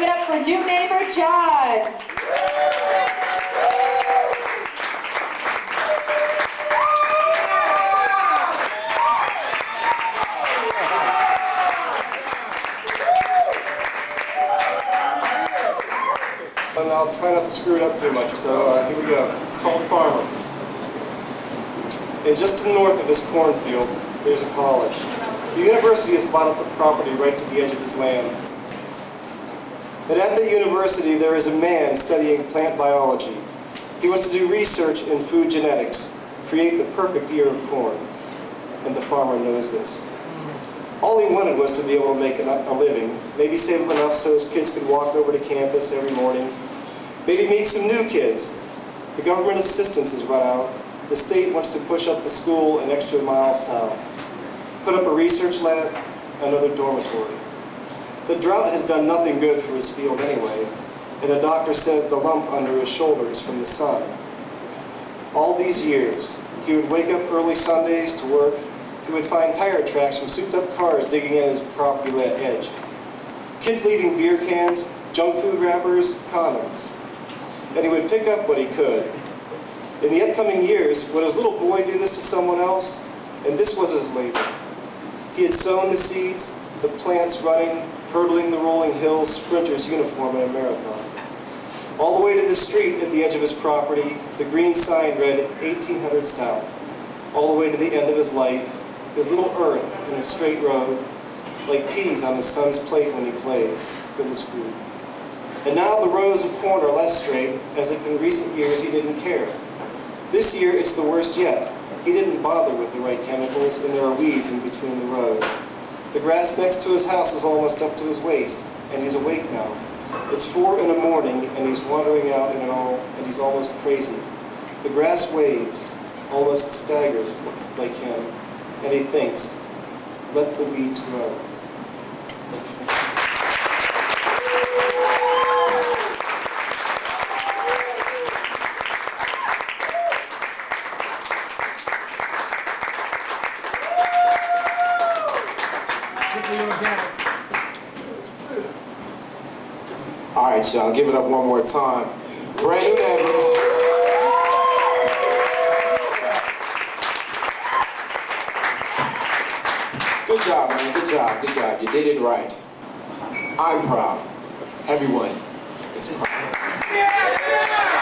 give it up for new neighbor John. And I'll try not to screw it up too much, so here we go. It's called Farmer. And just to the north of this cornfield, there's a college. The university has bought up the property right to the edge of his land. And at the university, there is a man studying plant biology. He wants to do research in food genetics, create the perfect ear of corn. And the farmer knows this. All he wanted was to be able to make a living, maybe save up enough so his kids could walk over to campus every morning, maybe meet some new kids. The government assistance has run out. The state wants to push up the school an extra mile south, put up a research lab, another dormitory. The drought has done nothing good for his field anyway, and the doctor says the lump under his shoulder is from the sun. All these years, he would wake up early Sundays to work. He would find tire tracks from souped-up cars digging in his property edge. Kids leaving beer cans, junk food wrappers, condoms. And he would pick up what he could. In the upcoming years, would his little boy do this to someone else? And this was his labor. He had sown the seeds, the plants running, hurdling the rolling hills, sprinter's uniform in a marathon. All the way to the street at the edge of his property, the green sign read 1800 South. All the way to the end of his life, his little earth in a straight road, like peas on his son's plate when he plays, with his food. And now the rows of corn are less straight, as if in recent years he didn't care. This year it's the worst yet. He didn't bother with the right chemicals, and there are weeds in between the rows. The grass next to his house is almost up to his waist, and he's awake now. It's 4 in the morning, and he's wandering out in it all, and he's almost crazy. The grass waves, almost staggers like him, and he thinks, let the weeds grow. All right, y'all, give it up one more time. Brand new neighbor. Good job, man. Good job. Good job. You did it right. I'm proud. Everyone is proud.